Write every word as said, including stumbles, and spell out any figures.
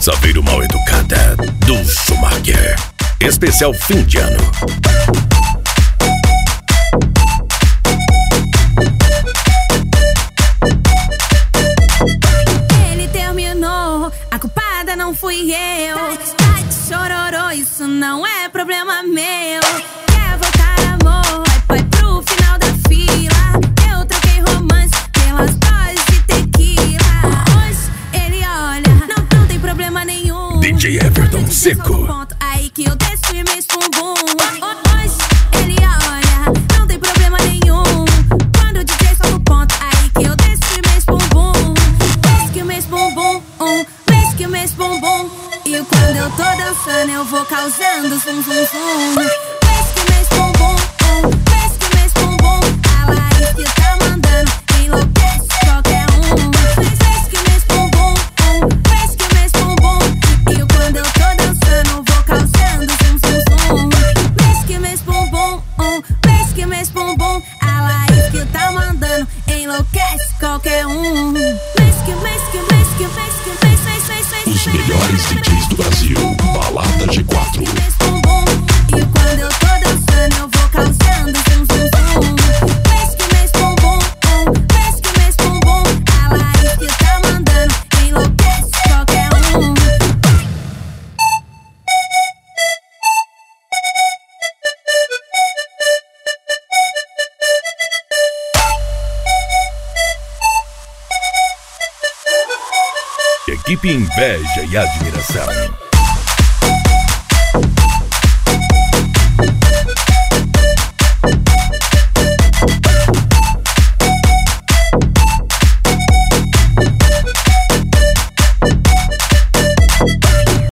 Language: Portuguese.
Saveiro Mal Educada do Schumacher. Especial fim de ano. Ele terminou, a culpada não fui eu. Ai, chororô, isso não é problema meu. Quer voltar, amor? Vai, vai pro final da fila. Eu troquei romance pelas doses de tequila. Hoje ele olha, não, não tem problema nenhum. D J Everton Seco. Ponto, aí que eu desço e me bumbum. Hoje ele olha, não tem problema nenhum. Quando o D J solta o ponto, aí que eu desço e me bumbum. Whisky, me bumbum, um whisky, me bumbum. E quando eu tô dançando, eu vou causando zum zum zum. Whisky, me bumbum, um whisky, me bumbum. A Laís que tá mandando, enlouquece qualquer um. Whisky, me bumbum, um whisky, me bumbum. E quando eu tô dançando, eu vou causando zum zum zum. Whisky, me bumbum, um whisky, me bumbum. A Laís que tá mandando, enlouquece qualquer um. Whisky, whisky, whisky, whisky, whisky, whisky. Os melhores D Js do Brasil. Balada G quatro. E quando eu tô dançando, eu vou causando zum zum zum. Whisky, me bumbum, um whisky, me bumbum. A Laís que tá mandando, enlouquece qualquer um. Equipe Inveja e Admiração.